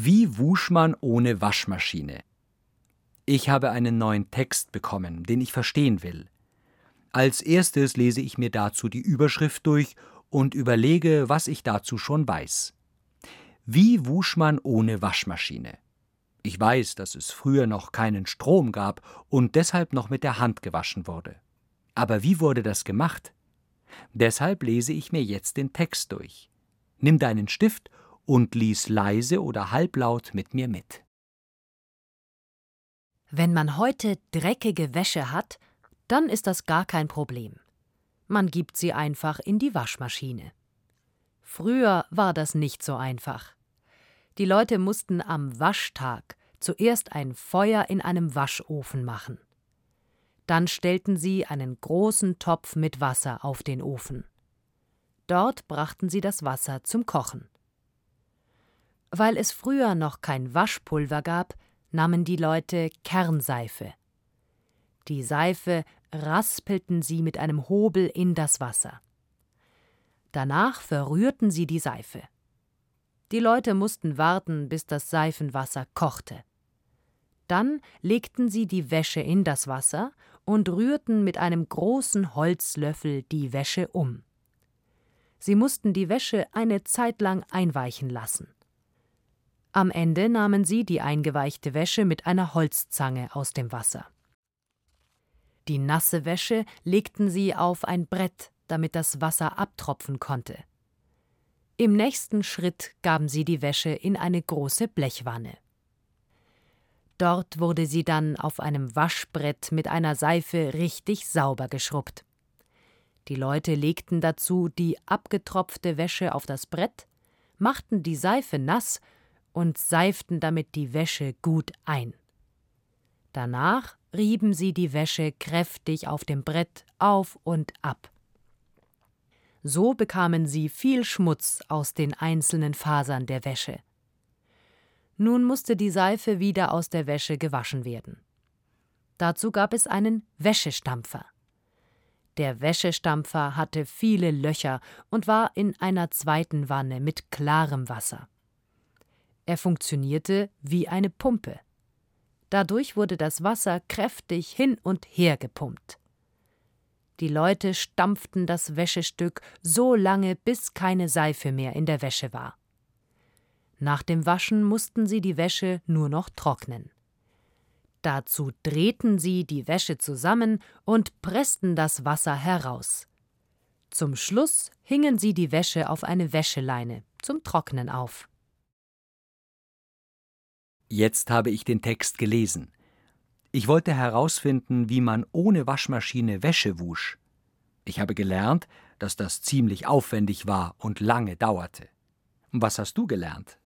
Wie wusch man ohne Waschmaschine? Ich habe einen neuen Text bekommen, den ich verstehen will. Als erstes lese ich mir dazu die Überschrift durch und überlege, was ich dazu schon weiß. Wie wusch man ohne Waschmaschine? Ich weiß, dass es früher noch keinen Strom gab und deshalb noch mit der Hand gewaschen wurde. Aber wie wurde das gemacht? Deshalb lese ich mir jetzt den Text durch. Nimm deinen Stift und lies leise oder halblaut mit mir mit. Wenn man heute dreckige Wäsche hat, dann ist das gar kein Problem. Man gibt sie einfach in die Waschmaschine. Früher war das nicht so einfach. Die Leute mussten am Waschtag zuerst ein Feuer in einem Waschofen machen. Dann stellten sie einen großen Topf mit Wasser auf den Ofen. Dort brachten sie das Wasser zum Kochen. Weil es früher noch kein Waschpulver gab, nahmen die Leute Kernseife. Die Seife raspelten sie mit einem Hobel in das Wasser. Danach verrührten sie die Seife. Die Leute mussten warten, bis das Seifenwasser kochte. Dann legten sie die Wäsche in das Wasser und rührten mit einem großen Holzlöffel die Wäsche um. Sie mussten die Wäsche eine Zeit lang einweichen lassen. Am Ende nahmen sie die eingeweichte Wäsche mit einer Holzzange aus dem Wasser. Die nasse Wäsche legten sie auf ein Brett, damit das Wasser abtropfen konnte. Im nächsten Schritt gaben sie die Wäsche in eine große Blechwanne. Dort wurde sie dann auf einem Waschbrett mit einer Seife richtig sauber geschrubbt. Die Leute legten dazu die abgetropfte Wäsche auf das Brett, machten die Seife nass und seiften damit die Wäsche gut ein. Danach rieben sie die Wäsche kräftig auf dem Brett auf und ab. So bekamen sie viel Schmutz aus den einzelnen Fasern der Wäsche. Nun musste die Seife wieder aus der Wäsche gewaschen werden. Dazu gab es einen Wäschestampfer. Der Wäschestampfer hatte viele Löcher und war in einer zweiten Wanne mit klarem Wasser. Er funktionierte wie eine Pumpe. Dadurch wurde das Wasser kräftig hin und her gepumpt. Die Leute stampften das Wäschestück so lange, bis keine Seife mehr in der Wäsche war. Nach dem Waschen mussten sie die Wäsche nur noch trocknen. Dazu drehten sie die Wäsche zusammen und pressten das Wasser heraus. Zum Schluss hingen sie die Wäsche auf eine Wäscheleine zum Trocknen auf. Jetzt habe ich den Text gelesen. Ich wollte herausfinden, wie man ohne Waschmaschine Wäsche wusch. Ich habe gelernt, dass das ziemlich aufwendig war und lange dauerte. Was hast du gelernt?